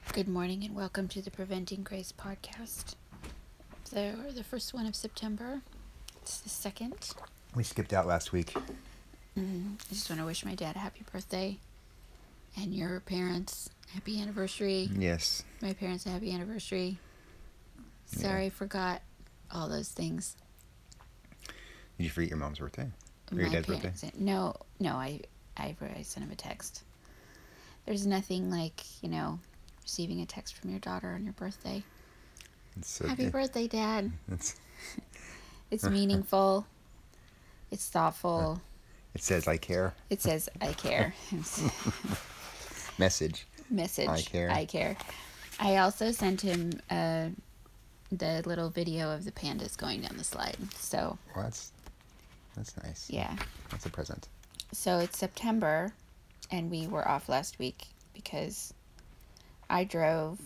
Good morning and welcome to the Preventing Grace podcast. The first one of September. It's the second. We skipped out last week. I just want to wish my dad a happy birthday and your parents happy anniversary. Yes. My parents a happy anniversary. Sorry, I forgot all those things. Did you forget your mom's birthday? Or your My dad's parents, birthday? No, I sent him a text. There's nothing like, receiving a text from your daughter on your birthday. Happy birthday, Dad. It's meaningful. It's thoughtful. It says, I care. It says, I care. Message. I care. I also sent him the little video of the pandas going down the slide. So. Well, that's nice. Yeah. That's a present. So it's September, and we were off last week because I drove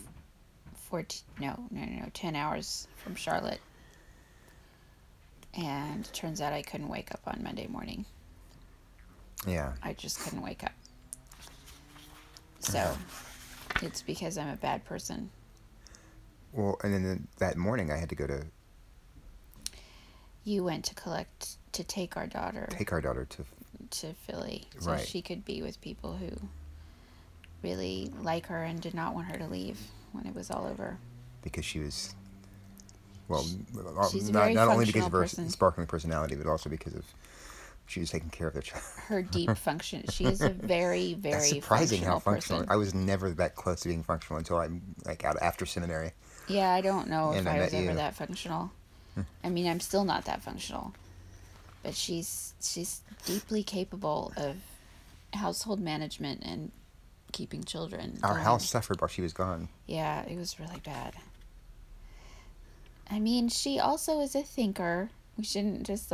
10 hours from Charlotte. And it turns out I couldn't wake up on Monday morning. Yeah. I just couldn't wake up. So it's because I'm a bad person. Well, and then that morning I had to go to... You went to take our daughter to Philly. So right. She could be with people who really like her and did not want her to leave when it was all over. Because she was... Well, she's not only because of her person. sparkling personality, but also because of she was taking care of their child. Her deep function. She is a very, very That's surprising how functional. person. I was never that close to being functional until I'm out after seminary. Yeah, I don't know if I was ever you. that functional. I mean, I'm still not that functional. But she's deeply capable of household management and keeping children. Our house suffered while she was gone. Yeah, it was really bad. I mean, she also is a thinker. We shouldn't just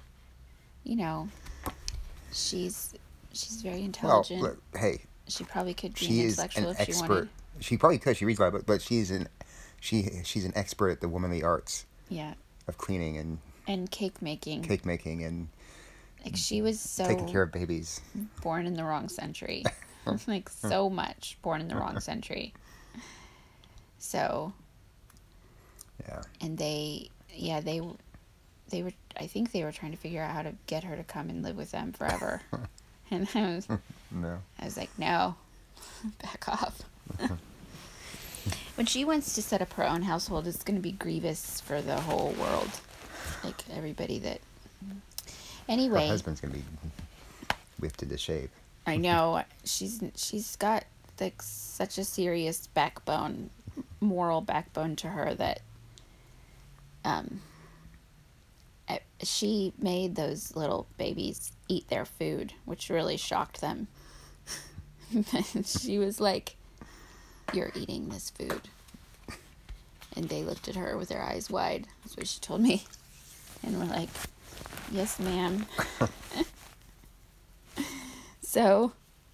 she's very intelligent. Well, look, hey, she probably could be an intellectual if she wanted. She probably could. She reads a lot, but she's an expert at the womanly arts. Yeah. Of cleaning and cake making. And like she was so taking care of babies. Born in the wrong century. Like so much born in the wrong century. So. Yeah. And they were. I think they were trying to figure out how to get her to come and live with them forever. And I was like, no, back off. When she wants to set up her own household, it's going to be grievous for the whole world. Like everybody that. Anyway. Her husband's going to be whipped into shape. I know. She's got like such a serious backbone, moral backbone to her that. She made those little babies eat their food, which really shocked them. She was like, "You're eating this food." And they looked at her with their eyes wide. That's what she told me. And we're like, "Yes, ma'am." So,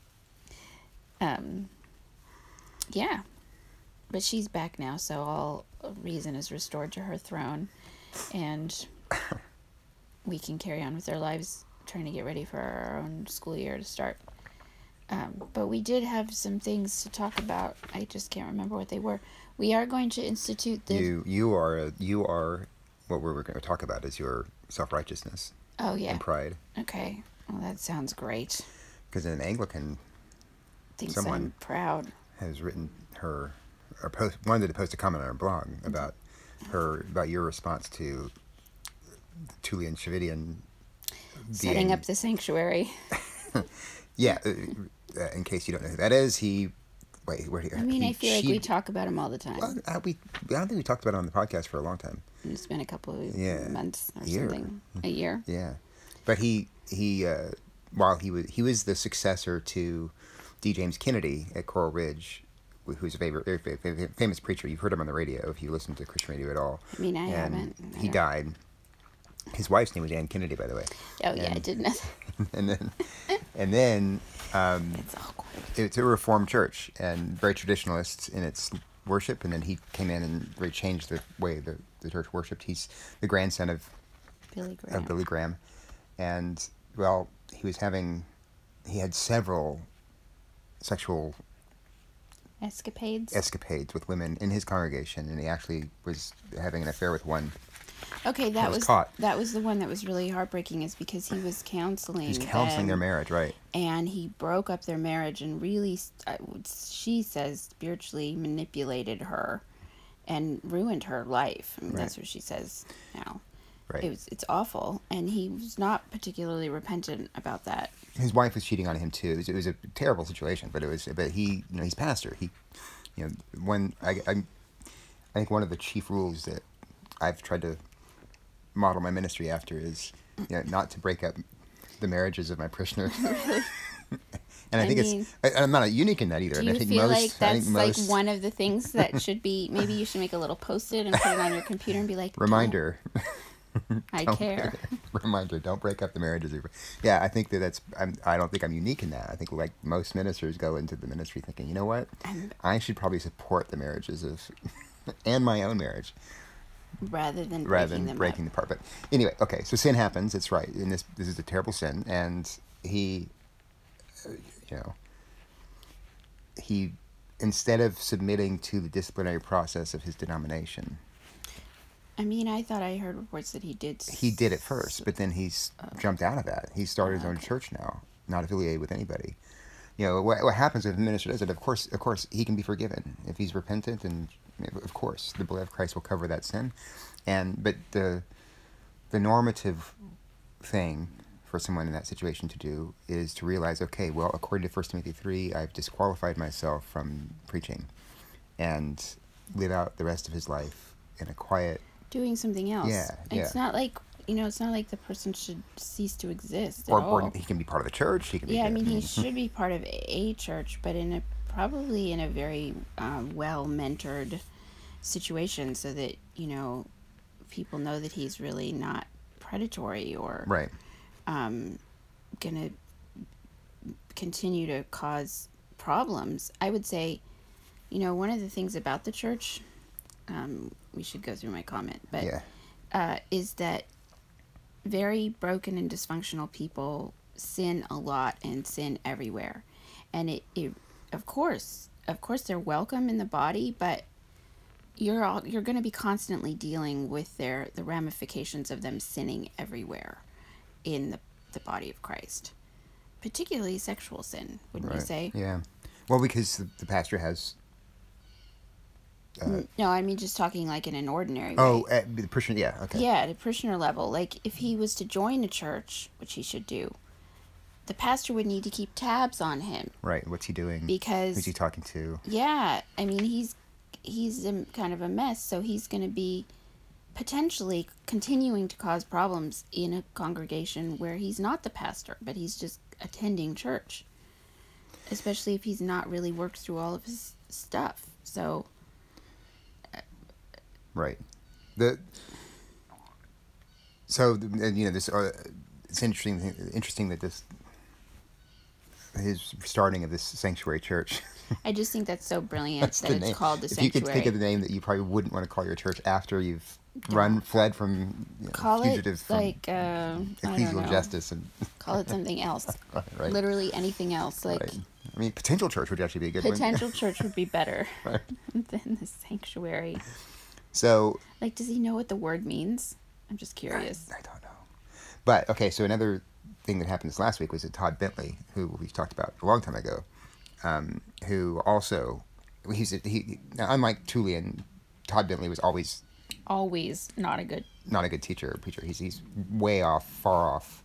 yeah. But she's back now, so all reason is restored to her throne. And we can carry on with our lives trying to get ready for our own school year to start. But we did have some things to talk about. I just can't remember what they were. We are going to institute the... You are what we're going to talk about is your self-righteousness. Oh, yeah. And pride. Okay. Well, that sounds great. Because in Anglican, thinks someone I'm proud. Has written her, or wanted to post a comment on her blog about your response to Tullian Tchividjian setting up the sanctuary. Yeah, in case you don't know who that is, I feel like we talk about him all the time. Well, I don't think we talked about it on the podcast for a long time. It's been a couple of months or something. A year. Yeah, but he while he was the successor to D. James Kennedy at Coral Ridge, who's a very famous preacher. You've heard him on the radio if you listen to Christian radio at all. I mean, I haven't. He died. His wife's name was Ann Kennedy, by the way. Oh, yeah, I didn't know that. and then it's awkward. It's a Reformed church and very traditionalist in its worship, and then he came in and really changed the way the church worshipped. He's the grandson of Billy Graham. And, well, he had several sexual escapades with women in his congregation, and he actually was having an affair with one. Okay, that was caught. That was the one that was really heartbreaking, is because he was counseling. He's counseling their marriage, right? And he broke up their marriage and really, she says, spiritually manipulated her and ruined her life. I mean, right. That's what she says now. Right. It's awful, and he was not particularly repentant about that. His wife was cheating on him too. It was a terrible situation, but he, he's pastor. He, I think one of the chief rules that I've tried to model my ministry after is, not to break up the marriages of my parishioners. And I think I'm not unique in that either. Do you feel like that's like one of the things that should be, maybe you should make a little post-it and put it on your computer and be like, reminder. I care. Reminder, don't break up the marriages. Yeah, I think I don't think I'm unique in that. I think like most ministers go into the ministry thinking, you know what? I should probably support the marriages of, and my own marriage. Rather than breaking them apart. But anyway, okay, so sin happens, it's right. And this is a terrible sin. And he, he, instead of submitting to the disciplinary process of his denomination, I mean, I thought I heard reports that he did. He did it first, but then he's jumped out of that. He started his own church now, not affiliated with anybody. What happens if a minister does it? Of course, he can be forgiven if he's repentant, and of course, the blood of Christ will cover that sin. But the normative thing for someone in that situation to do is to realize, okay, well, according to 1 Timothy 3, I've disqualified myself from preaching, and live out the rest of his life in a quiet. Doing something else. Yeah. It's not like, it's not like the person should cease to exist at or, all. Or he can be part of the church. He can he should be part of a church, but probably in a very well-mentored situation, so that, people know that he's really not predatory or right. Gonna continue to cause problems. I would say, one of the things about the church, we should go through my comment, but is that very broken and dysfunctional people sin a lot and sin everywhere. And it of course they're welcome in the body, but you're going to be constantly dealing with the ramifications of them sinning everywhere in the body of Christ, particularly sexual sin, wouldn't you say? Yeah. Well, because the pastor has. No, I mean just talking like in an ordinary way. Oh, at the parishioner, yeah, okay. Yeah, at a parishioner level. Like if he was to join a church, which he should do, the pastor would need to keep tabs on him. Right, what's he doing? Because who's he talking to? Yeah, I mean he's kind of a mess, so he's going to be potentially continuing to cause problems in a congregation where he's not the pastor, but he's just attending church. Especially if he's not really worked through all of his stuff. So right. It's interesting that his starting of this sanctuary church. I just think that's so brilliant that it's called the sanctuary. If you could think of the name that you probably wouldn't want to call your church after you've fled from fugitive from ecclesial justice, and call it something else. Right. Literally anything else. Like right. I mean, potential church would actually be a good one. Potential church would be better than the sanctuary. So, like, does he know what the word means? I'm just curious. I don't know. But okay, so another thing that happened this last week was that Todd Bentley, who we talked about a long time ago, who also unlike Tullian, Todd Bentley was always not a good teacher or preacher. He's way off, far off.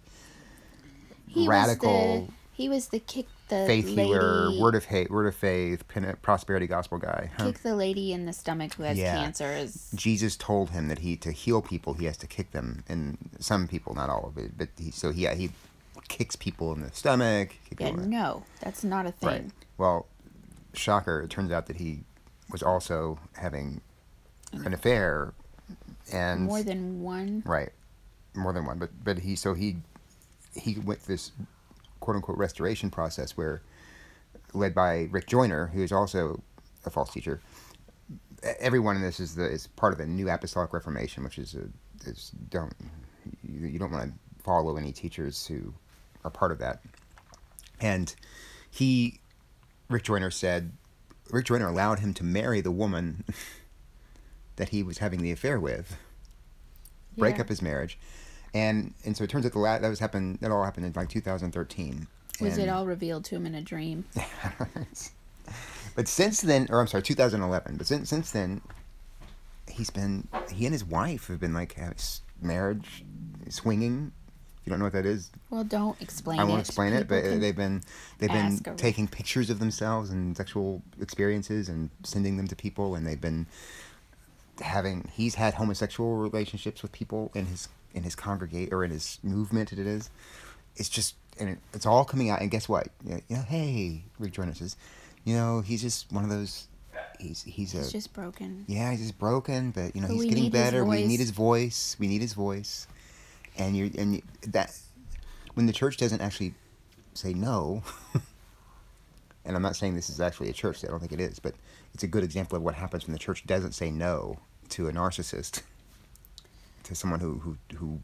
He was the kick the faith lady, healer, word of faith, prosperity gospel guy. Kick the lady in the stomach who has cancer. Jesus told him that to heal people, he has to kick them, and some people, not all of it, but he kicks people in the stomach. No, that's not a thing. Right. Well, shocker, it turns out that he was also having an affair, and more than one. Right, more than one. But he went this quote unquote restoration process where, led by Rick Joyner, who is also a false teacher. Everyone in this is part of the New Apostolic Reformation, which you don't want to follow any teachers who are part of that. And Rick Joyner said, Rick Joyner allowed him to marry the woman that he was having the affair with, break up his marriage, and so it turns out that all happened in like 2013. Was it all revealed to him in a dream? But since then, or I'm sorry, 2011. But since then, he and his wife have been like marriage swinging. If you don't know what that is, well, don't explain it. I won't explain it, but they've been taking pictures of themselves and sexual experiences and sending them to people, and they've been he's had homosexual relationships with people in his congregate or in his movement. It is. It's just, and it's all coming out. And guess what? Hey, Rick Joyner says, he's just one of those. He's just broken. Yeah, he's just broken, but he's getting better. We need his voice. We need his voice. And that when the church doesn't actually say no, and I'm not saying this is actually a church. I don't think it is, but it's a good example of what happens when the church doesn't say no to a narcissist, to someone who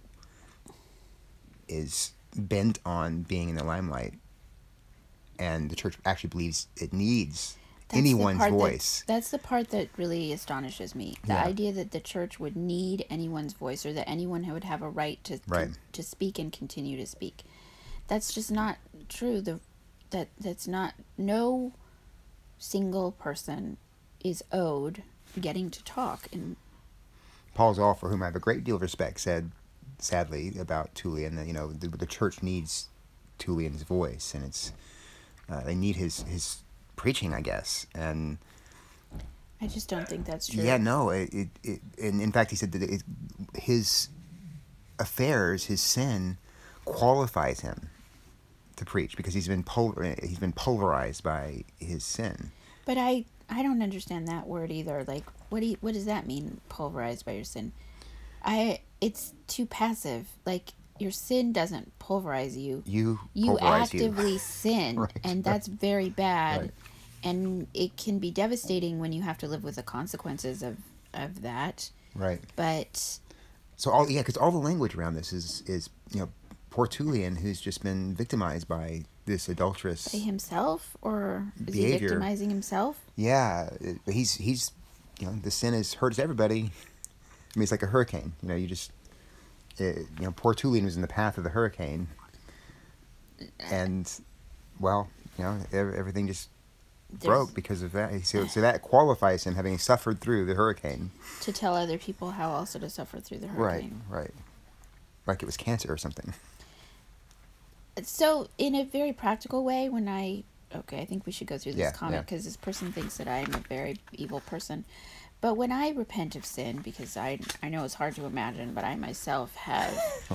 is bent on being in the limelight, and the church actually believes it needs anyone's voice. That's the part that really astonishes me. The idea that the church would need anyone's voice, or that anyone would have a right to speak and continue to speak. That's just not true. That's not. No single person is owed getting to talk. And Paul Zoll, for whom I have a great deal of respect, said sadly about Tullian that the church needs Tullian's voice, and it's they need his preaching, I guess. And I just don't think that's true. Yeah, no. And in fact, he said that his affairs, his sin, qualifies him to preach because he's been pulverized by his sin. But I don't understand that word either. Like, what does that mean? Pulverized by your sin? It's too passive. Like, your sin doesn't pulverize you. You actively sin, right, and that's very bad. Right. And it can be devastating when you have to live with the consequences of that. Right. But because all the language around this is poor Tullian, who's just been victimized by this adulterous by himself, or is behavior. He victimizing himself? Yeah, he's the sin hurts everybody. I mean, it's like a hurricane. Poor Tullian was in the path of the hurricane, and everything just broke because of that. So that qualifies him, having suffered through the hurricane, to tell other people how also to suffer through the hurricane. Right. Like it was cancer or something. So, in a very practical way, I think we should go through this comment, because this person thinks that I'm a very evil person. But when I repent of sin, because I know it's hard to imagine, but I myself have,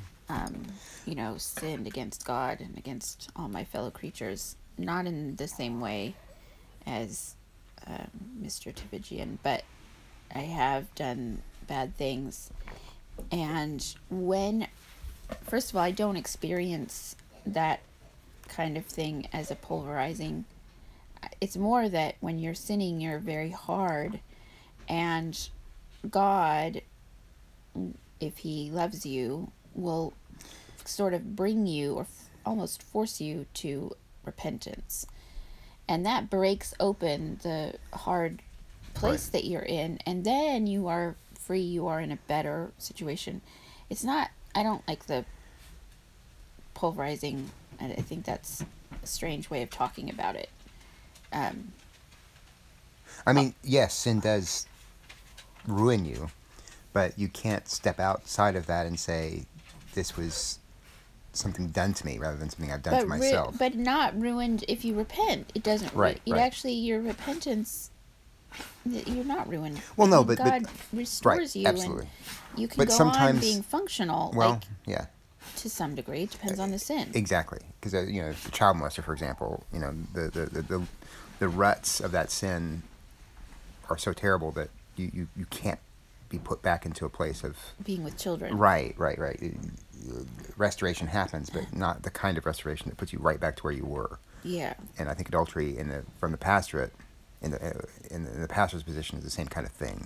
sinned against God and against all my fellow creatures, not in the same way as Mr. Tivigian, but I have done bad things. And first of all, I don't experience that kind of thing as a pulverizing. It's more that when you're sinning, you're very hard. And God, if he loves you, will sort of bring you or almost force you to repentance. And that breaks open the hard place that you're in. And then you are free. You are in a better situation. It's not, I don't like the pulverizing. I think that's a strange way of talking about it. Yes, sin does ruin you, but you can't step outside of that and say this was something done to me rather than something I've done to myself. But not ruined if you repent. It doesn't. Actually, your repentance, you're not ruined. Well, no, but God restores you, absolutely. And you can go on being functional. Well, to some degree, it depends on the sin. Exactly, because the child molester, for example, the ruts of that sin are so terrible that you can't be put back into a place of being with children. Right. Restoration happens, but not the kind of restoration that puts you right back to where you were. Yeah. And I think adultery from the pastorate, in the pastor's position, is the same kind of thing.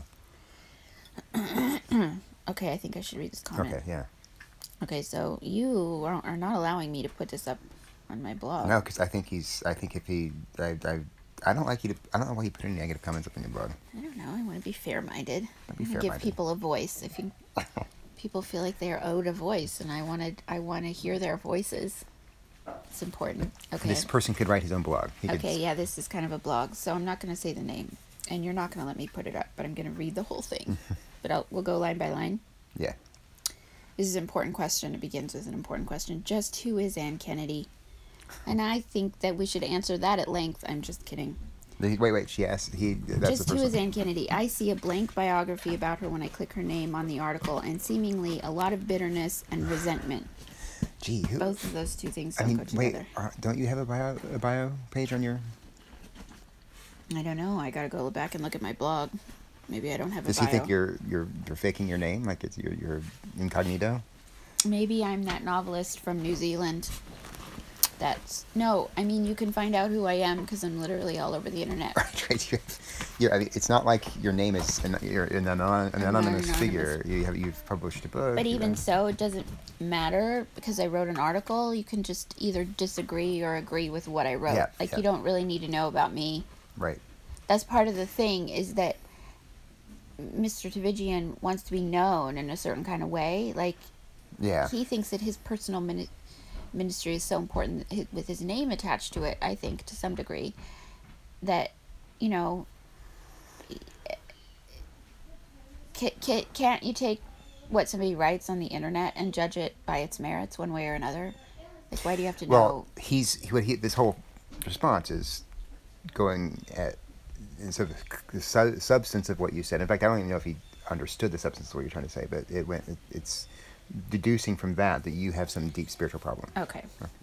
Okay, I think I should read this comment. Okay, yeah. Okay, so you are not allowing me to put this up on my blog. No, because I think I don't know why you put any negative comments up in your blog. I don't know. I want to be fair-minded. Be fair-minded. Give people a voice. If you, people feel like they are owed a voice, and I want to hear their voices. It's important. Okay. This person could write his own blog. Yeah, this is kind of a blog, so I'm not going to say the name, and you're not going to let me put it up, but I'm going to read the whole thing. But we'll go line by line. Yeah. This is an important question. It begins with an important question. Just who is Anne Kennedy? And I think that we should answer that at length. I'm just kidding. Wait. She asked. That's Just who is Anne Kennedy? I see a blank biography about her when I click her name on the article, and seemingly a lot of bitterness and resentment. Gee, both of those two things don't go together. Wait, don't you have a bio page on your? I don't know. I gotta go back and look at my blog. Maybe I don't have a bio. Does he think you're faking your name, like it's your incognito? Maybe I'm that novelist from New Zealand. I mean, you can find out who I am because I'm literally all over the internet. I mean, it's not like your name is you're an anonymous figure. You've published a book. But even so, it doesn't matter because I wrote an article. You can just either disagree or agree with what I wrote. You don't really need to know about me. Right. That's part of the thing is that Mr. Tavigian wants to be known in a certain kind of way. He thinks that his personal ministry is so important with his name attached to it, I think, to some degree, that, can't you take what somebody writes on the internet and judge it by its merits one way or another? Why do you have to know? Well, this whole response is going at the substance of what you said. In fact, I don't even know if he understood the substance of what you're trying to say, but it's deducing from that you have some deep spiritual problem. Okay.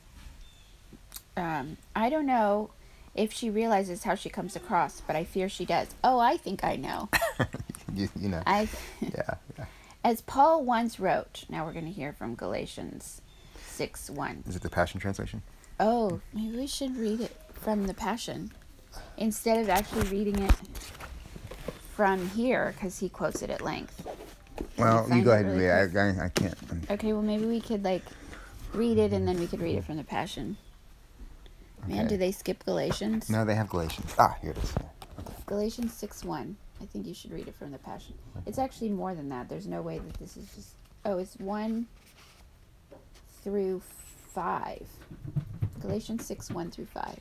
I don't know if she realizes how she comes across, but I fear she does. Oh, I think I know. you know. Yeah. As Paul once wrote, now we're going to hear from Galatians 6:1. Is it the Passion Translation? Oh, maybe we should read it from the Passion instead of actually reading it from here, because he quotes it at length. Well, you go ahead and read it. I can't. Okay, well, maybe we could, read it, and then we could read it from the Passion. Okay. Man, do they skip Galatians? No, they have Galatians. Here it is. Okay. Galatians 6:1. I think you should read it from the Passion. It's actually more than that. There's no way that this is just... Oh, it's 1 through 5. Galatians 6:1 through 5.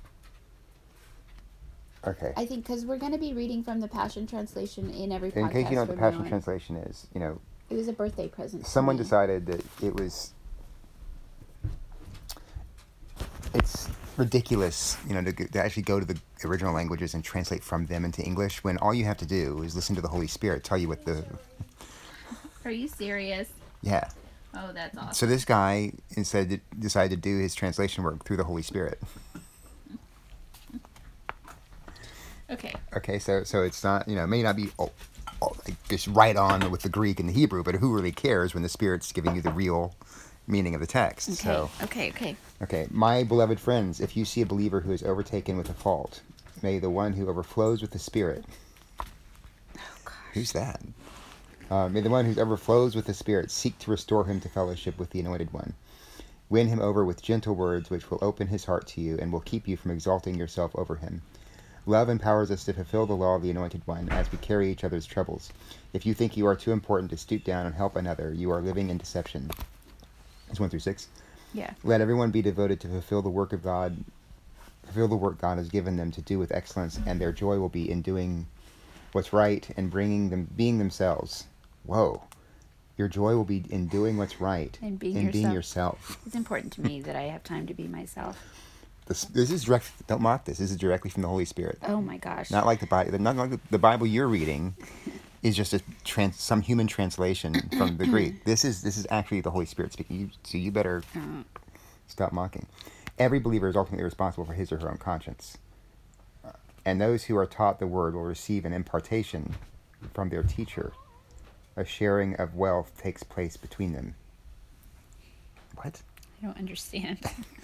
Okay. I think because we're going to be reading from the Passion Translation in every podcast. In case you know what the Passion Translation is, it was a birthday present. Someone decided that it's ridiculous, to actually go to the original languages and translate from them into English when all you have to do is listen to the Holy Spirit tell you what the... Are you serious? Yeah. Oh, that's awesome. So this guy decided to do his translation work through the Holy Spirit. Okay, so it's not, it may not be just right on with the Greek and the Hebrew, but who really cares when the Spirit's giving you the real meaning of the text? Okay. My beloved friends, if you see a believer who is overtaken with a fault, may the one who overflows with the Spirit... Oh, gosh. Who's that? May the one who overflows with the Spirit seek to restore him to fellowship with the Anointed One. Win him over with gentle words which will open his heart to you and will keep you from exalting yourself over him. Love empowers us to fulfill the law of the Anointed One as we carry each other's troubles. If you think you are too important to stoop down and help another, you are living in deception. It's 1 through 6. Yeah. Let everyone be devoted to fulfill the work God has given them to do with excellence, and their joy will be in doing what's right and being themselves. Whoa. Your joy will be in doing what's right and being yourself. It's important to me that I have time to be myself. This is direct. Don't mock this. This is directly from the Holy Spirit. Oh my gosh! Not like the Bible. Not like the Bible you're reading is just some human translation from the Greek. This is actually the Holy Spirit speaking. So you better stop mocking. Every believer is ultimately responsible for his or her own conscience, and those who are taught the word will receive an impartation from their teacher. A sharing of wealth takes place between them. What? I don't understand.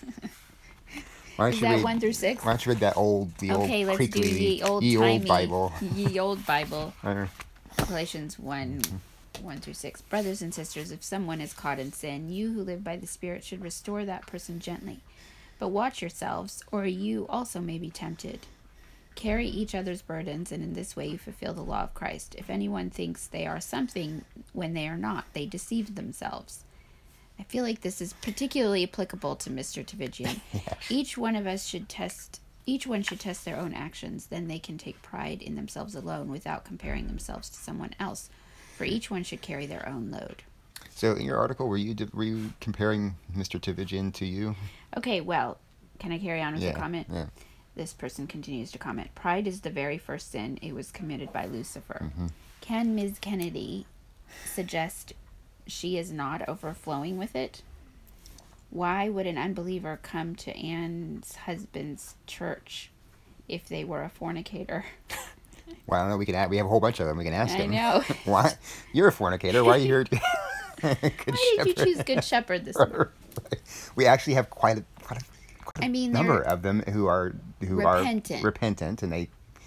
Is that 1 through 6? Why don't you read the old let's do ye old Bible. Ye old Bible. Galatians 1 through 6. Brothers and sisters, if someone is caught in sin, you who live by the Spirit should restore that person gently. But watch yourselves, or you also may be tempted. Carry each other's burdens, and in this way you fulfill the law of Christ. If anyone thinks they are something when they are not, they deceive themselves. I feel like this is particularly applicable to Mr. Tavigian. Yes. Each one should test their own actions, then they can take pride in themselves alone without comparing themselves to someone else, for each one should carry their own load. So in your article, were you comparing Mr. Tavigian to you? Okay, well, can I carry on with the comment? Yeah. This person continues to comment, pride is the very first sin. It was committed by Lucifer. Mm-hmm. Can Ms. Kennedy suggest she is not overflowing with it? Why would an unbeliever come to Anne's husband's church if they were a fornicator? Well, I don't know. We have a whole bunch of them. We can ask him. I know. Why? You're a fornicator. Why are you here? Why did you choose Good Shepherd this morning? We actually have quite a number of them who are repentant, and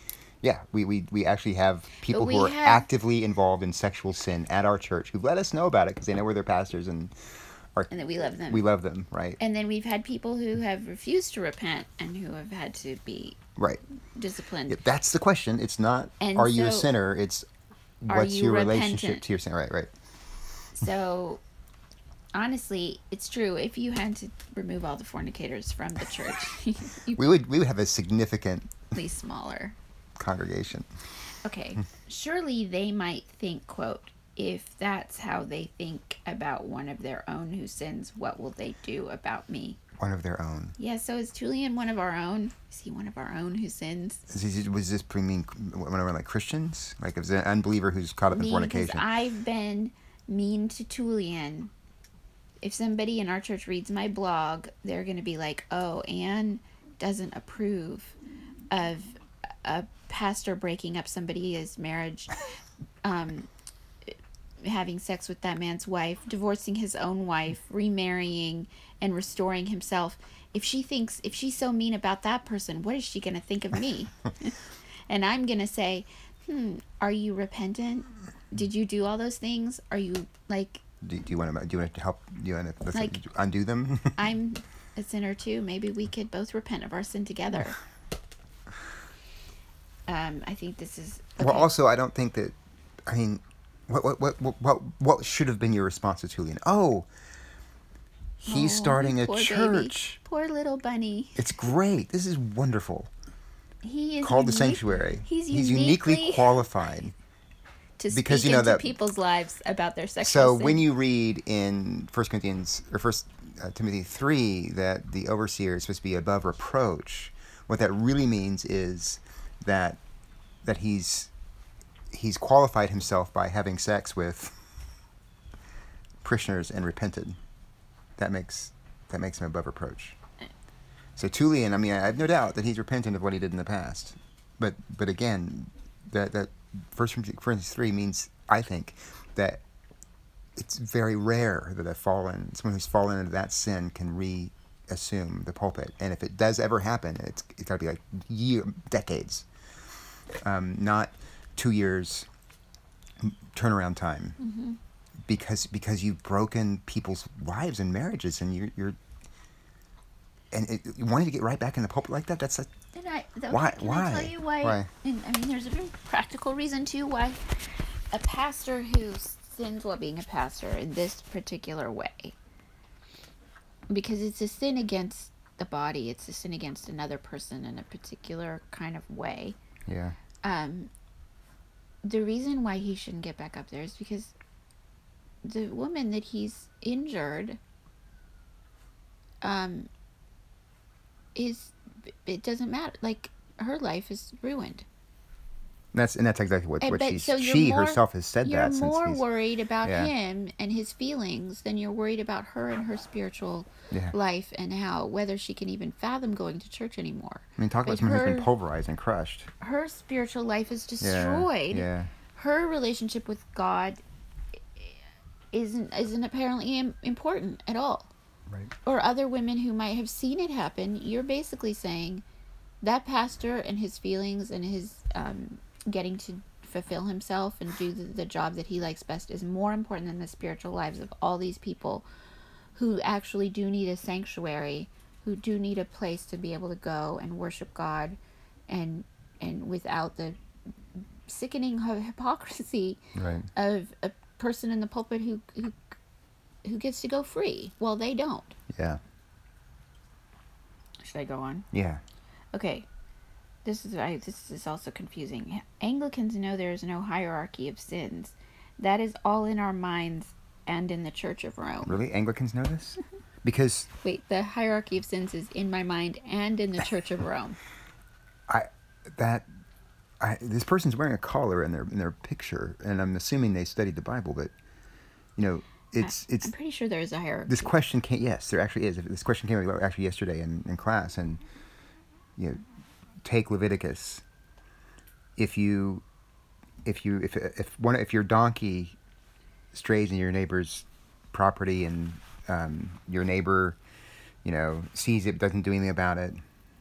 we actually have people who are actively involved in sexual sin at our church who've let us know about it because they know we're their pastors and that we love them. We love them, right? And then we've had people who have refused to repent and who have had to be disciplined. Yeah, that's the question. It's not are you a sinner? It's what's your relationship to your sin? Right. So, honestly, it's true. If you had to remove all the fornicators from the church, we would have a significantly smaller congregation. Okay. Surely they might think, quote, if that's how they think about one of their own who sins, what will they do about me? One of their own. Yeah, so is Tullian one of our own? Is he one of our own who sins? Was this mean one of our Christians? Like, is it an unbeliever who's caught up in fornication? Because I've been mean to Tullian. If somebody in our church reads my blog, they're going to be like, oh, Anne doesn't approve of a pastor breaking up somebody's marriage, having sex with that man's wife, divorcing his own wife, remarrying, and restoring himself. If she's so mean about that person, what is she going to think of me? And I'm going to say, are you repentant? Did you do all those things? Are you like... Do you want to help? Do you want to undo them? I'm a sinner too. Maybe we could both repent of our sin together. I think this is... Okay. Well, also, I don't think that... I mean... What should have been your response to Tullian? Oh, he's starting a church. Baby. Poor little bunny. It's great. This is wonderful. He is called the Sanctuary. He's uniquely qualified to speak into people's lives about their sexual sin. So when you read in 1 Timothy 3 that the overseer is supposed to be above reproach, what that really means is that he's qualified himself by having sex with parishioners and repented. That makes him above reproach. So Tullian, I mean, I have no doubt that he's repentant of what he did in the past. But again, that 1 Corinthians 3 means, I think, that it's very rare that someone who's fallen into that sin can reassume the pulpit. And if it does ever happen, it's got to be like decades. Not 2 years turnaround time, because you've broken people's lives and marriages, and you wanting to get right back in the pulpit like that. That's why? Can I tell you why? And, I mean, there's a very practical reason too why a pastor who sins while being a pastor in this particular way, because it's a sin against the body. It's a sin against another person in a particular kind of way. Yeah. The reason why he shouldn't get back up there is because the woman that he's injured it doesn't matter. Like, her life is ruined. That's exactly what she herself has said. You're more worried about him and his feelings than you're worried about her and her spiritual life and whether she can even fathom going to church anymore. I mean, talk about someone who's been pulverized and crushed. Her spiritual life is destroyed. Yeah. Her relationship with God isn't apparently important at all. Right. Or other women who might have seen it happen. You're basically saying that pastor and his feelings and his getting to fulfill himself and do the job that he likes best is more important than the spiritual lives of all these people who actually do need a sanctuary, who do need a place to be able to go and worship God and and without the sickening hypocrisy right. of a person in the pulpit who gets to go free. Well, they don't. Yeah. Should I go on? Yeah. Okay. This is also confusing. Anglicans know there is no hierarchy of sins. That is all in our minds and in the Church of Rome. Really? Anglicans know this? Because... Wait, the hierarchy of sins is in my mind and in the Church of Rome. This person's wearing a collar in their picture, and I'm assuming they studied the Bible, but, it's... I'm pretty sure there is a hierarchy. This question came... Yes, there actually is. This question came up actually yesterday in class, and, take Leviticus. If your donkey strays in your neighbor's property and your neighbor, sees it, doesn't do anything about it,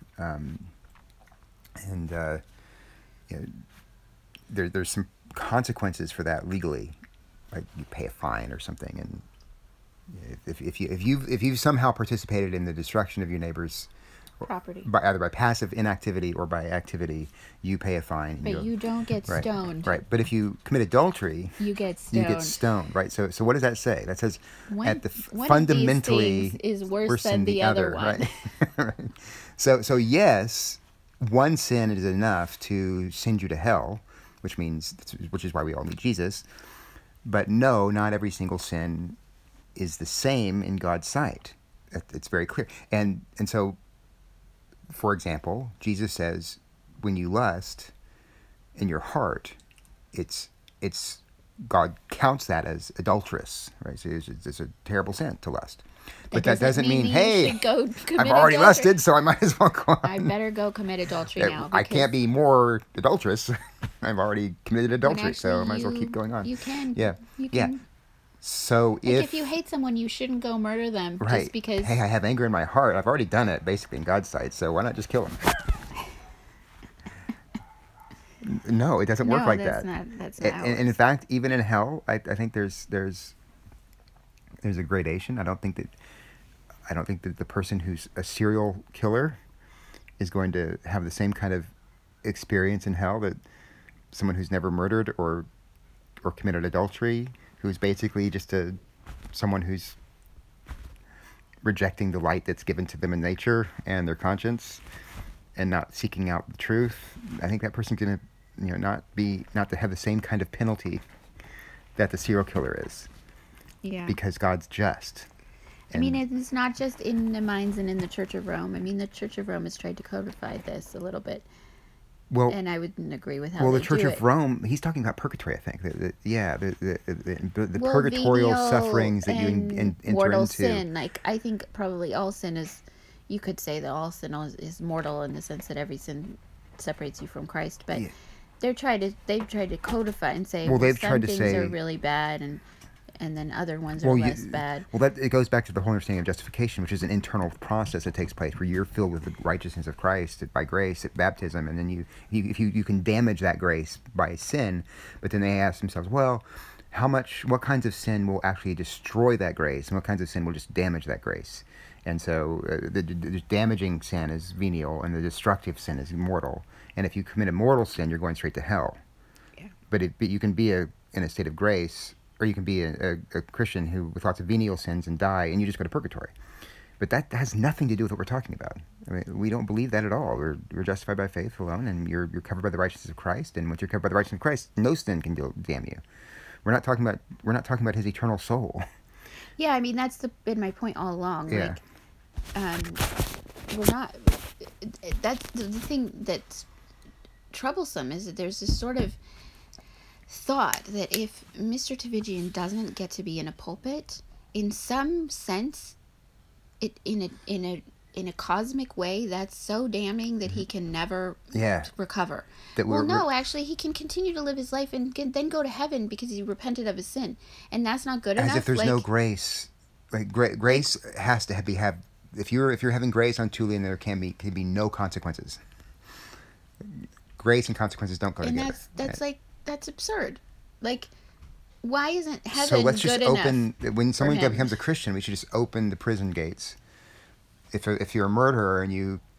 there's some consequences for that legally, like you pay a fine or something, and if you've somehow participated in the destruction of your neighbor's property, either by passive inactivity or by activity, you pay a fine. But you don't get stoned. Right. But if you commit adultery, you get stoned. Right. So what does that say? That says one fundamentally of these things is worse than the other one. Right. Right. So yes, one sin is enough to send you to hell, which is why we all need Jesus. But no, not every single sin is the same in God's sight. It's very clear. And so, for example, Jesus says, when you lust in your heart, it's God counts that as adulterous, right? So it's a terrible sin to lust. But that doesn't mean hey, I've already lusted, so I might as well go on. I better go commit adultery now. I can't be more adulterous. I've already committed adultery, so I might as well keep going on. You can. Yeah. You can. Yeah. So if you hate someone, you shouldn't go murder them just because... Hey, I have anger in my heart. I've already done it, basically, in God's sight, so why not just kill him? No, it doesn't work like that. That's not and in fact, even in hell, I think there's a gradation. I don't think that the person who's a serial killer is going to have the same kind of experience in hell that someone who's never murdered or committed adultery, who's basically just someone who's rejecting the light that's given to them in nature and their conscience and not seeking out the truth. I think that person's going to not to have the same kind of penalty that the serial killer is. Yeah. Because God's just. I mean, it's not just in the minds and in the Church of Rome. I mean, the Church of Rome has tried to codify this a little bit. Well, and I wouldn't agree with how they do it. Well, the Church of Rome, he's talking about purgatory, I think. The well, purgatorial sufferings that you enter mortal into. Sin. Like, I think probably all sin is, you could say that all sin is mortal in the sense that every sin separates you from Christ. But they've tried to codify and say, some things are really bad and then other ones are less bad. Well, it goes back to the whole understanding of justification, which is an internal process that takes place where you're filled with the righteousness of Christ by grace at baptism, and then you can damage that grace by sin, but then they ask themselves, well, what kinds of sin will actually destroy that grace, and what kinds of sin will just damage that grace? And so the damaging sin is venial, and the destructive sin is mortal. And if you commit a mortal sin, you're going straight to hell. Yeah. But you can be in a state of grace, or you can be a Christian who with lots of venial sins and die, and you just go to purgatory. But that has nothing to do with what we're talking about. I mean, we don't believe that at all. We're justified by faith alone, and you're covered by the righteousness of Christ. And once you're covered by the righteousness of Christ, no sin can damn you. We're not talking about his eternal soul. Yeah, I mean that's been my point all along. Yeah. We're not. That's the thing that's troublesome is that there's this sort of thought that if Mr. Tavigian doesn't get to be in a pulpit, in some sense, in a cosmic way, that's so damning that he can never recover. Actually, he can continue to live his life and then go to heaven because he repented of his sin, and that's not good enough. As if there's no grace. Like grace has to have. If you're having grace on Tullian, there can be no consequences. Grace and consequences don't go together. And that's absurd. Like, why isn't heaven so let's just good open enough when someone becomes a Christian, we should just open the prison gates. If you're a murderer and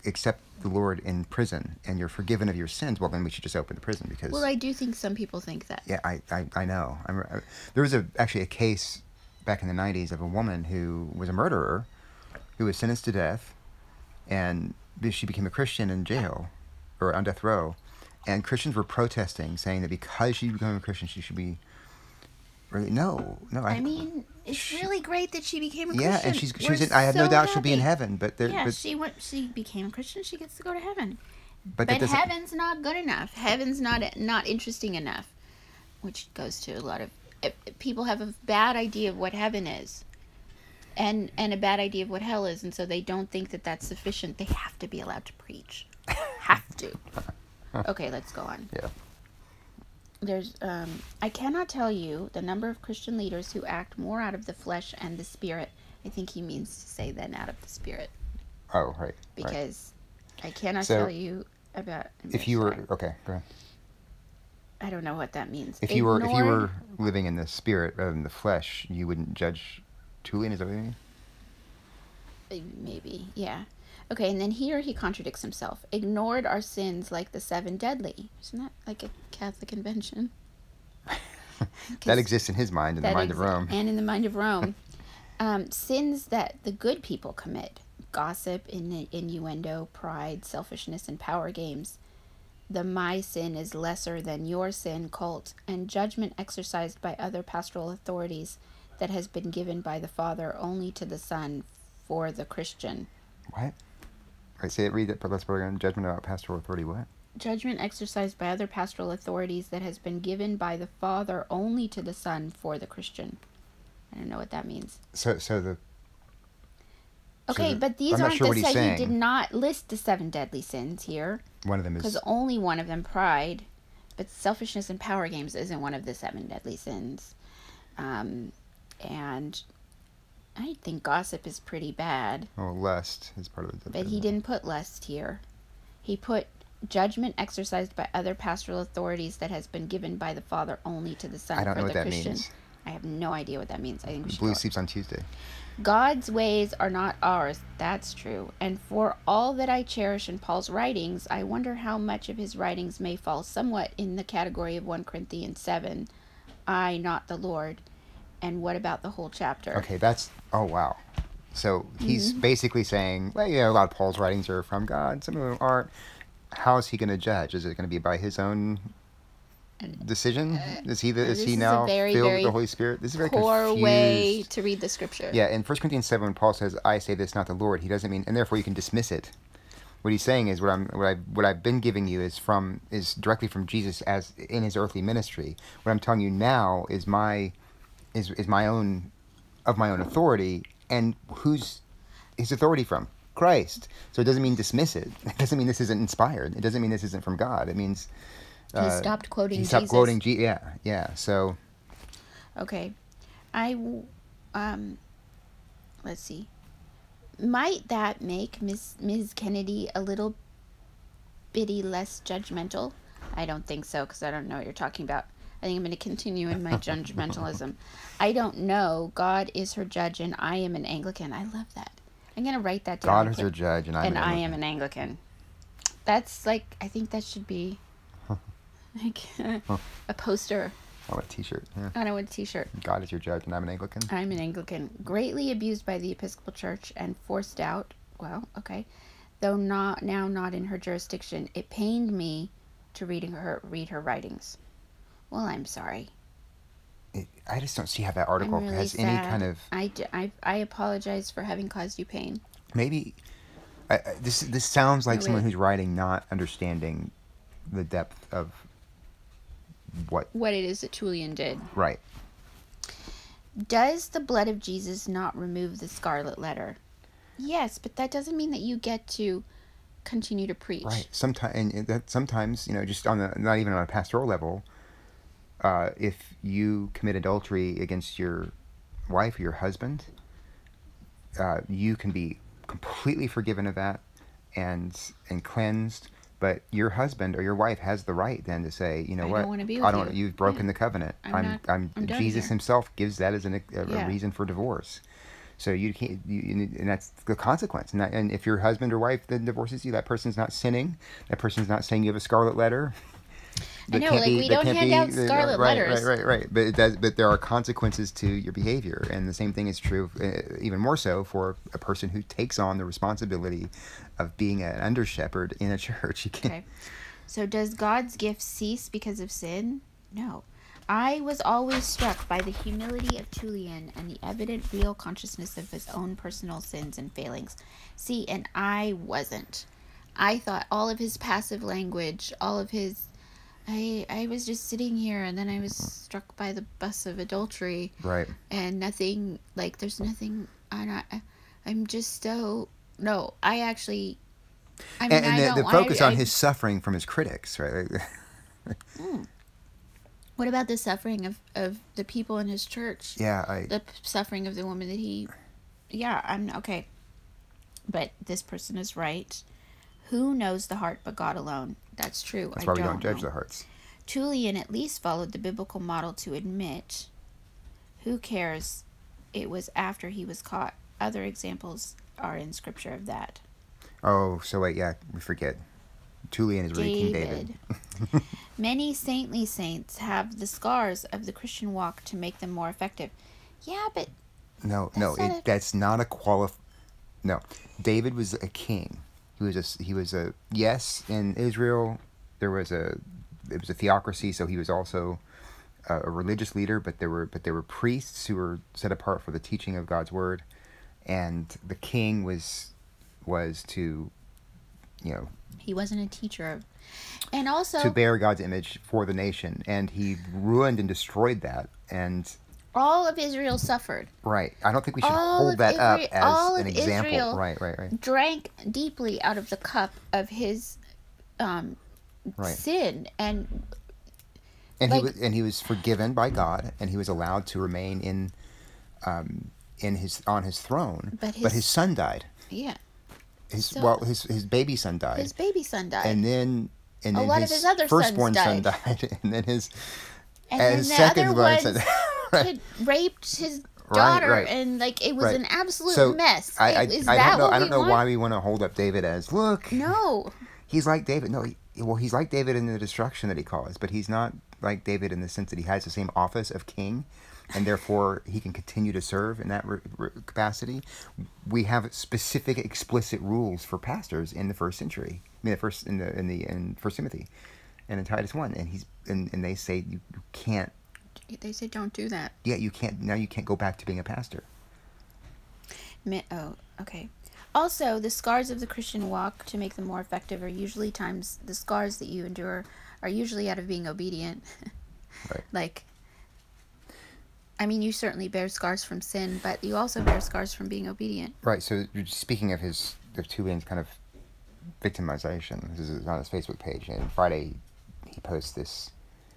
accept the Lord in prison and you're forgiven of your sins, well, then we should just open the prison because... Well, I do think some people think that. Yeah, I know. There was actually a case back in the 90s of a woman who was a murderer who was sentenced to death, and she became a Christian in jail or on death row, and Christians were protesting, saying that because she became a Christian, she should be... Really, no. I mean, it's really great that she became a Christian. Yeah, and I have no doubt she'll be in heaven. But she became a Christian. She gets to go to heaven. But heaven's not good enough. Heaven's not interesting enough, which goes to a lot of people have a bad idea of what heaven is, and a bad idea of what hell is, and so they don't think that that's sufficient. They have to be allowed to preach. Have to. Okay, let's go on. Yeah. There's, I cannot tell you the number of Christian leaders who act more out of the flesh and the spirit. I think he means to say than out of the spirit. Oh, right. Because I cannot tell you about... If you were... Okay, go ahead. I don't know what that means. If you were living in the spirit rather than the flesh, you wouldn't judge Tullian, is that what you mean? Maybe, yeah. Okay, and then here he contradicts himself. Ignored our sins like the 7 deadly. Isn't that like a Catholic convention? That exists in his mind, in the mind of Rome. And in the mind of Rome. Sins that the good people commit. Gossip, innuendo, pride, selfishness, and power games. The my sin is lesser than your sin cult, and judgment exercised by other pastoral authorities that has been given by the Father only to the Son for the Christian. What? Right, say it, read it, but let's put again. Judgment about pastoral authority, what? Judgment exercised by other pastoral authorities that has been given by the Father only to the Son for the Christian. I don't know what that means. But these aren't the he did not list the 7 deadly sins here. One of them is... Because only one of them, pride, but selfishness and power games isn't one of the 7 deadly sins. And I think gossip is pretty bad. Oh, lust is part of it. But he didn't put lust here. He put judgment exercised by other pastoral authorities that has been given by the Father only to the Son for the Christian. I don't know what that means. I have no idea what that means. I think we should Blue sleeps on Tuesday. God's ways are not ours. That's true. And for all that I cherish in Paul's writings, I wonder how much of his writings may fall somewhat in the category of 1 Corinthians 7, I, not the Lord. And what about the whole chapter? Okay, that's... Oh, wow. So he's basically saying, well, yeah, a lot of Paul's writings are from God. Some of them aren't. How is he going to judge? Is it going to be by his own decision? Is he now filled with the Holy Spirit? This is a very poor confused way to read the scripture. Yeah, in 1 Corinthians 7, when Paul says, I say this, not the Lord, he doesn't mean, and therefore you can dismiss it. What he's saying is what I've been giving you is directly from Jesus as in his earthly ministry. What I'm telling you now is my own authority, and who's his authority from? Christ. So it doesn't mean dismiss it. It doesn't mean this isn't inspired. It doesn't mean this isn't from God. It means he stopped quoting Jesus. He stopped quoting Jesus. Yeah. So okay, let's see. Might that make Ms. Kennedy a little bitty less judgmental? I don't think so, because I don't know what you're talking about. I think I'm going to continue in my judgmentalism. I don't know. God is her judge, and I am an Anglican. I love that. I'm going to write that down. God is her judge, and I am an Anglican. That's like, I think that should be like a poster. I want a t-shirt. Yeah. I want a t-shirt. God is your judge, and I'm an Anglican. I'm an Anglican. Greatly abused by the Episcopal Church and forced out. Well, okay. Though not in her jurisdiction, it pained me to read her writings. Well, I'm sorry. I just don't see how that article has sad. Any kind of... I apologize for having caused you pain. Maybe... This sounds like someone who's writing not understanding the depth of what it is that Tullian did. Right. Does the blood of Jesus not remove the scarlet letter? Yes, but that doesn't mean that you get to continue to preach. Right. Sometimes, just on not even on a pastoral level... if you commit adultery against your wife or your husband, you can be completely forgiven of that and cleansed. But your husband or your wife has the right then to say, you know what? I don't want to be with you. You've broken the covenant. I'm Jesus himself gives that as a reason for divorce. So you can't, and that's the consequence. And if your husband or wife then divorces you, that person's not sinning. That person's not saying you have a scarlet letter. I know, like, we don't hand out scarlet letters. Right. But there are consequences to your behavior, and the same thing is true, even more so, for a person who takes on the responsibility of being an under shepherd in a church. Okay. So does God's gift cease because of sin? No. I was always struck by the humility of Tullian and the evident real consciousness of his own personal sins and failings. See, and I wasn't. I thought all of his passive language, all of his... I was just sitting here, and then I was struck by the bus of adultery. Right. And nothing, like, there's nothing... I'm just so... No, I actually... I mean, and the focus on his suffering from his critics, right? What about the suffering of the people in his church? Yeah, the suffering of the woman that he... Yeah, I'm... Okay. But this person is right. Who knows the heart but God alone? That's true. That's why we don't judge the hearts. Tullian at least followed the biblical model to admit, who cares, it was after he was caught. Other examples are in Scripture of that. Oh, so wait, yeah, we forget. Tullian is really King David. Many saintly saints have the scars of the Christian walk to make them more effective. Yeah, but... That's not a No, David was a king. He was a yes, in Israel it was a theocracy, so he was also a religious leader, but there were priests who were set apart for the teaching of God's word, and the king was to, he wasn't a teacher, and also to bear God's image for the nation, and he ruined and destroyed that, and all of Israel suffered. Right. I don't think we should hold that up as an example. Israel Right. Drank deeply out of the cup of his sin, and he was forgiven by God, and he was allowed to remain on his throne. But his son died. Yeah. His baby son died. His baby son died. And then a lot of his other firstborn son died. And then his second son had raped his daughter, and it was an absolute mess. I don't know why we want to hold up David as, look. No. He's like David. No, he's like David in the destruction that he caused, but he's not like David in the sense that he has the same office of king, and therefore he can continue to serve in that capacity. We have specific, explicit rules for pastors in the first century. I mean, in First Timothy, and in Titus 1, and they say you can't. They say don't do that. Yeah, you can't. Now you can't go back to being a pastor. Oh, okay. Also, the scars of the Christian walk, to make them more effective, the scars that you endure are usually out of being obedient. Right. You certainly bear scars from sin, but you also bear scars from being obedient. Right. So speaking of Tullian's kind of victimization, this is on his Facebook page, and Friday he posts this.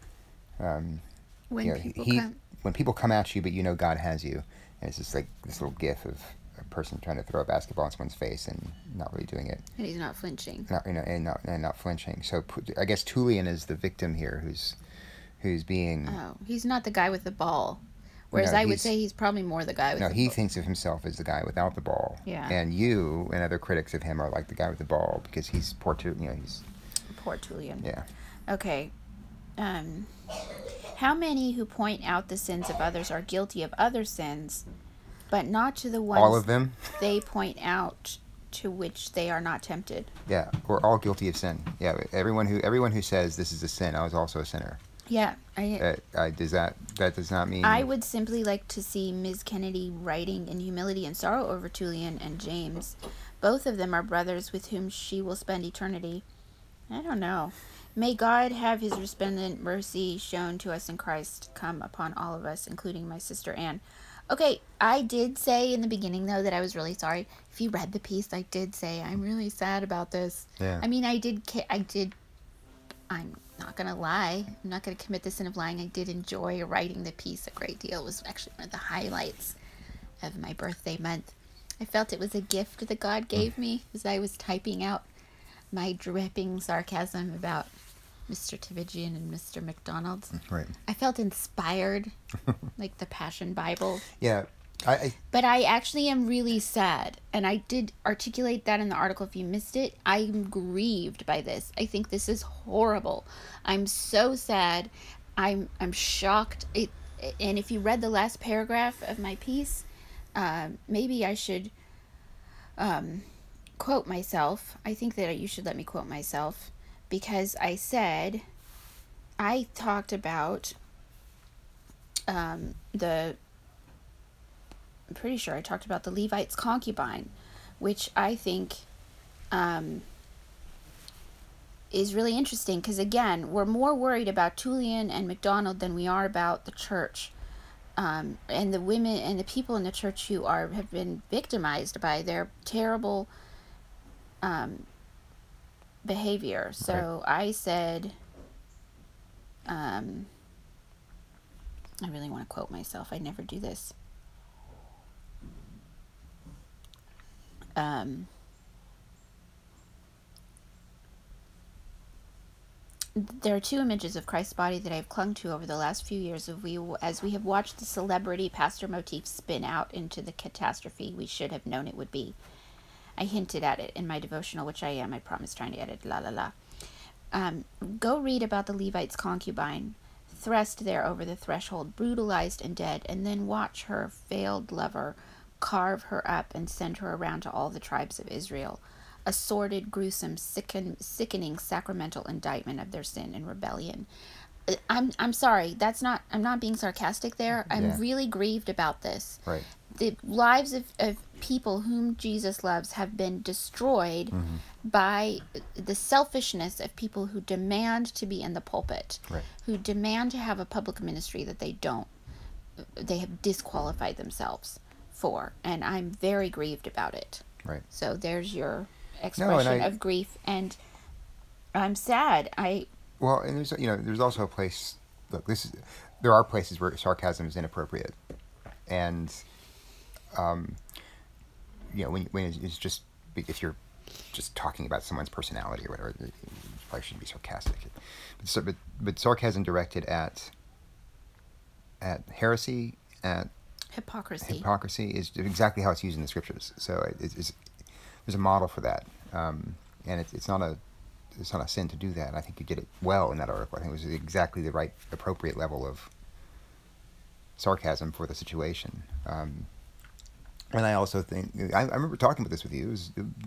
When people come at you, but God has you, and it's just like this little gif of a person trying to throw a basketball in someone's face and not really doing it. And he's not flinching. Not flinching. So I guess Tullian is the victim here, who's being. Oh, he's not the guy with the ball. Whereas I would say he's probably more the guy with the ball. No, he thinks of himself as the guy without the ball. Yeah. And you and other critics of him are like the guy with the ball because he's poor Tullian. Poor Tullian. Yeah. Okay. How many who point out the sins of others are guilty of other sins, but not to the ones all of them they point out to which they are not tempted? Yeah, we're all guilty of sin. Yeah, everyone who says this is a sin, I was also a sinner. Yeah, that does not mean. I would simply like to see Ms. Kennedy writing in humility and sorrow over Tullian and James. Both of them are brothers with whom she will spend eternity. I don't know. May God have his resplendent mercy shown to us in Christ come upon all of us, including my sister Anne. Okay, I did say in the beginning, though, that I was really sorry. If you read the piece, I did say, I'm really sad about this. Yeah. I'm not going to lie. I'm not going to commit the sin of lying. I did enjoy writing the piece a great deal. It was actually one of the highlights of my birthday month. I felt it was a gift that God gave me as I was typing out my dripping sarcasm about Mr. Tavigian and Mr. McDonald. Right. I felt inspired, like the Passion Bible. Yeah. But I actually am really sad, and I did articulate that in the article. If you missed it, I'm grieved by this. I think this is horrible. I'm so sad. I'm shocked. And if you read the last paragraph of my piece, maybe I should quote myself. I think that you should let me quote myself, because I talked about I'm pretty sure I talked about the Levite's concubine, which I think is really interesting, because again, we're more worried about Tullian and MacDonald than we are about the church, and the women and the people in the church who have been victimized by their terrible behavior. So I said, I really want to quote myself. I never do this. There are two images of Christ's body that I have clung to over the last few years as we have watched the celebrity pastor motif spin out into the catastrophe we should have known it would be. I hinted at it in my devotional, which I promise, trying to edit, Go read about the Levite's concubine, thrust there over the threshold, brutalized and dead, and then watch her failed lover carve her up and send her around to all the tribes of Israel. A sordid, gruesome, sickening sacramental indictment of their sin and rebellion. I'm sorry, I'm not being sarcastic there. I'm really grieved about this. Right. The lives of people whom Jesus loves have been destroyed by the selfishness of people who demand to be in the pulpit, who demand to have a public ministry that they have disqualified themselves for, and I'm very grieved about it. Right. So there's your expression of grief, and I'm sad. Well, and there's also a place. Look, there are places where sarcasm is inappropriate, and when it's just, if you're just talking about someone's personality or whatever, you probably shouldn't be sarcastic. But sarcasm directed at heresy, at hypocrisy is exactly how it's used in the scriptures. So there's a model for that, and it's not a sin to do that. And I think you did it well in that article. I think it was exactly the right, appropriate level of sarcasm for the situation. And I also think I remember talking about this with you.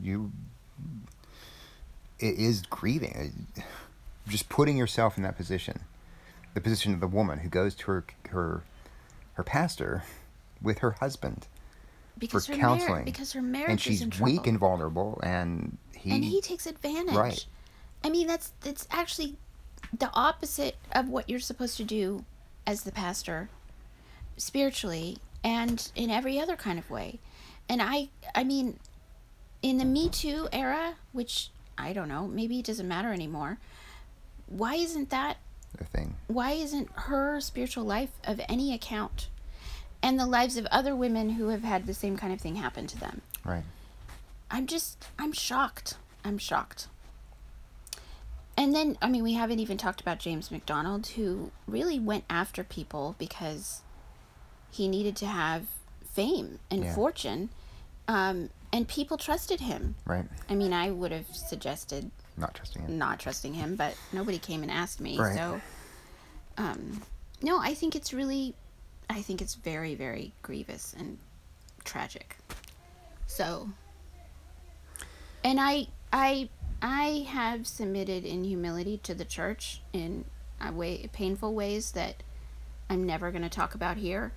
It is grieving, just putting yourself in that position, the position of the woman who goes to her pastor with her husband for counseling, because her marriage and she's is in trouble. Weak and vulnerable, and he takes advantage. Right. I mean, that's actually the opposite of what you're supposed to do as the pastor, spiritually and in every other kind of way. And I mean, in the Me Too era, which I don't know, maybe it doesn't matter anymore. Why isn't that a thing? Why isn't her spiritual life of any account? And the lives of other women who have had the same kind of thing happen to them. Right. I'm shocked. I'm shocked. And then, I mean, we haven't even talked about James MacDonald, who really went after people because he needed to have fame and fortune, and people trusted him. Right. I mean, I would have suggested not trusting him, but nobody came and asked me. Right. So, no, I think it's very, very grievous and tragic. So, and I have submitted in humility to the church in painful ways that I'm never going to talk about here.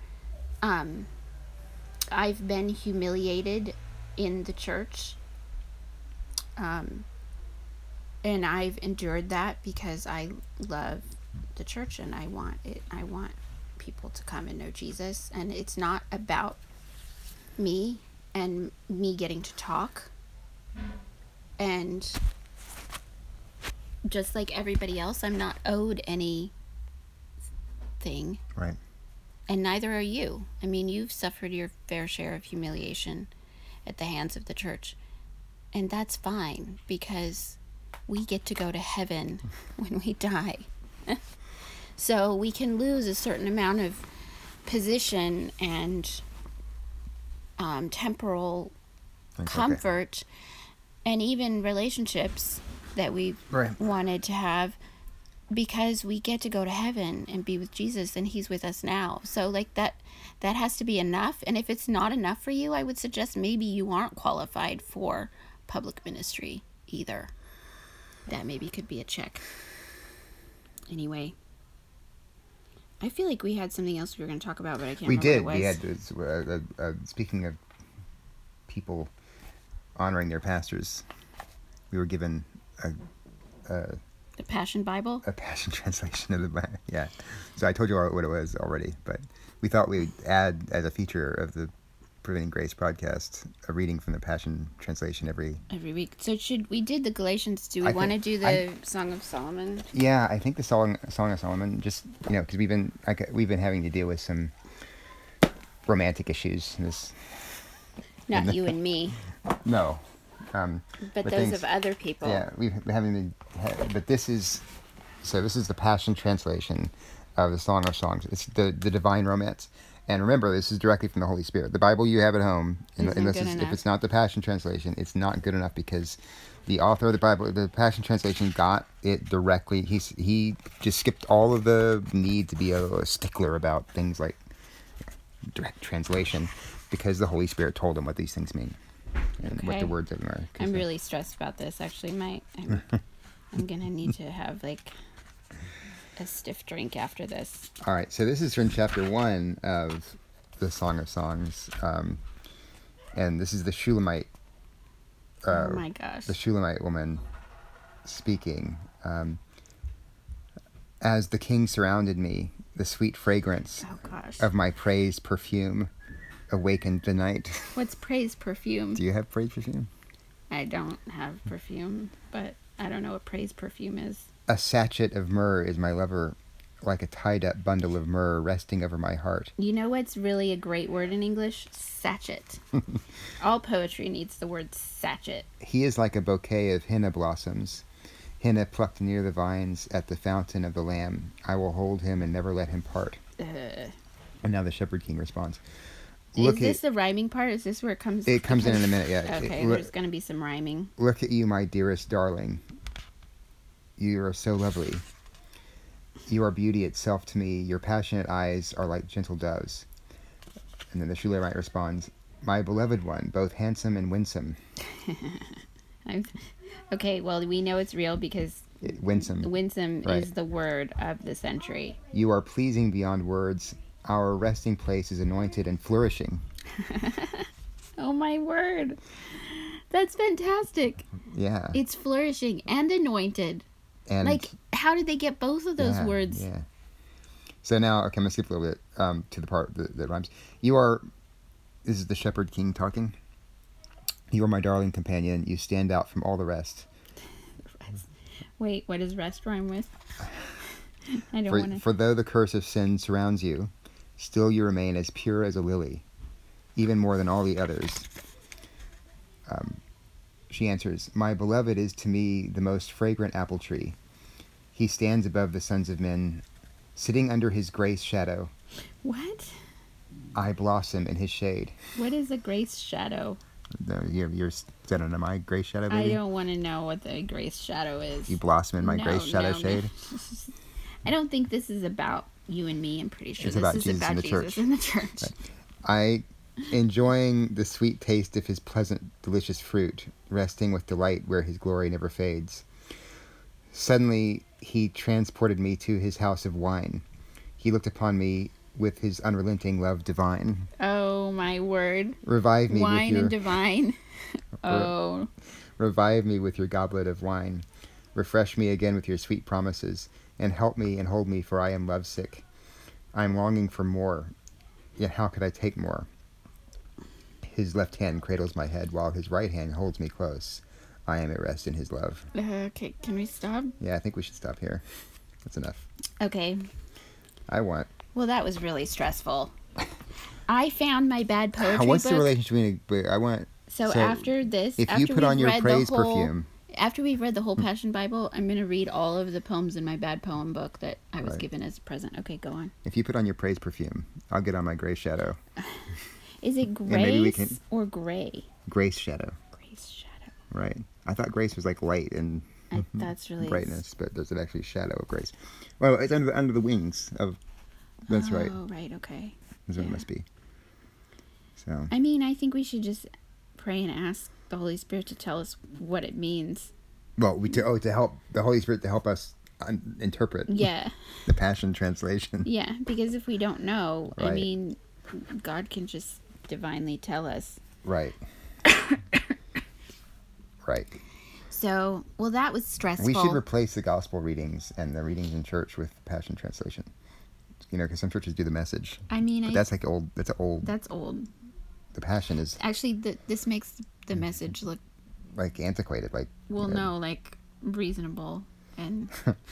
I've been humiliated in the church, and I've endured that because I love the church and I want people to come and know Jesus, and it's not about me and me getting to talk. And just like everybody else, I'm not owed anything. Right. And neither are you. I mean, you've suffered your fair share of humiliation at the hands of the church. And that's fine, because we get to go to heaven when we die. So we can lose a certain amount of position and temporal That's comfort and even relationships that we Right. wanted to have, because we get to go to heaven and be with Jesus, and he's with us now. So like that has to be enough. And if it's not enough for you, I would suggest maybe you aren't qualified for public ministry either. That maybe could be a check. Anyway, I feel like we had something else we were going to talk about, but I can't remember what it was. We had, speaking of people honoring their pastors, we were given The Passion Bible? a Passion translation of the Bible. Yeah. So I told you what it was already, but we thought we'd add as a feature of the Prevailing Grace podcast a reading from the Passion translation every week. So we did the Galatians, do we want to do the Song of Solomon? Yeah, I think the Song of Solomon, just, because we've been having to deal with some romantic issues in this. Not you and me. No. But those of other people. Yeah, we've been having to, but this is the Passion translation of the Song of Songs. It's the divine romance. And remember, this is directly from the Holy Spirit. The Bible you have at home, if it's not the Passion translation, it's not good enough, because the author of the Bible, the Passion translation, got it directly. He just skipped all of the need to be a stickler about things like direct translation, because the Holy Spirit told him what these things mean and what the words of them are. I'm really stressed about this. Actually, I'm gonna need to have like a stiff drink after this. All right, so this is from chapter 1 of the Song of Songs, and this is the Shulamite. Oh my gosh! The Shulamite woman speaking. As the king surrounded me, the sweet fragrance of my praise perfume awakened the night. What's praise perfume? Do you have praise perfume? I don't have perfume, but I don't know what praise perfume is. A sachet of myrrh is my lover, like a tied-up bundle of myrrh resting over my heart. You know what's really a great word in English? Sachet. All poetry needs the word sachet. He is like a bouquet of henna blossoms, henna plucked near the vines at the fountain of the Lamb. I will hold him and never let him part. And now the Shepherd King responds. Is this the rhyming part? Is this where it comes? It comes in a minute, yeah. Okay, there's going to be some rhyming. Look at you, my dearest darling. You are so lovely. You are beauty itself to me. Your passionate eyes are like gentle doves. And then the Shulamite responds, my beloved one, both handsome and winsome. Okay, well, we know it's real because winsome right. is the word of the century. You are pleasing beyond words. Our resting place is anointed and flourishing. Oh, my word. That's fantastic. Yeah. It's flourishing and anointed. And like, how did they get both of those words? Yeah. So now, okay, I'm going to skip a little bit to the part that rhymes. This is the Shepherd King talking. You are my darling companion. You stand out from all the rest. Wait, what does rest rhyme with? I don't want to. For though the curse of sin surrounds you, still you remain as pure as a lily, even more than all the others. She answers, my beloved is to me the most fragrant apple tree. He stands above the sons of men, sitting under his grace shadow. What? I blossom in his shade. What is a grace shadow? No, you're sitting under my grace shadow, baby? I don't want to know what the grace shadow is. You blossom in my grace shadow shade? I don't think this is about you and me. I'm pretty sure it's this about is Jesus about in the Jesus church. in the church. Right. Enjoying the sweet taste of his pleasant, delicious fruit, resting with delight where his glory never fades. Suddenly, he transported me to his house of wine. He looked upon me with his unrelenting love divine. Oh, my word. Revive me wine with your... and divine. Oh. Revive me with your goblet of wine. Refresh me again with your sweet promises, and help me and hold me, for I am lovesick. I am longing for more, yet how could I take more? His left hand cradles my head, while his right hand holds me close. I am at rest in his love. Okay, can we stop? Yeah, I think we should stop here. That's enough. Okay. Well, that was really stressful. I found my bad poetry What's book. the relationship between... So after this... If you put on your praise perfume... After we've read the whole Passion Bible, I'm going to read all of the poems in my bad poem book that I was given as a present. Okay, go on. If you put on your praise perfume, I'll get on my gray shadow. Is it And maybe we grace or gray? Grace shadow. Grace shadow. Right. I thought grace was like light and That's really brightness, but there's an actually shadow of grace. Well, it's under the wings of. That's right. Oh, right. Okay. That's what it must be. So. I mean, I think we should just pray and ask the Holy Spirit to tell us what it means. Well, to help the Holy Spirit to help us interpret. Yeah. The Passion Translation. Yeah, because if we don't know, Right. I mean, God can just divinely tell us. Right. Right. So, well, that was stressful. We should replace the gospel readings and the readings in church with Passion Translation. You know, because some churches do the Message. I mean, but that's like old. That's old. That's old. The Passion is actually this makes the Message look like antiquated. Like no, like reasonable and.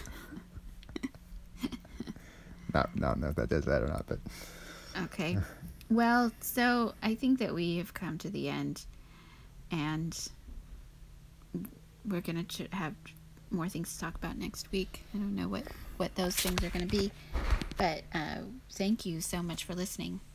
not know if that does that or not, but. Okay. Well, so I think that we have come to the end, and we're going to have more things to talk about next week. I don't know what those things are going to be, but thank you so much for listening.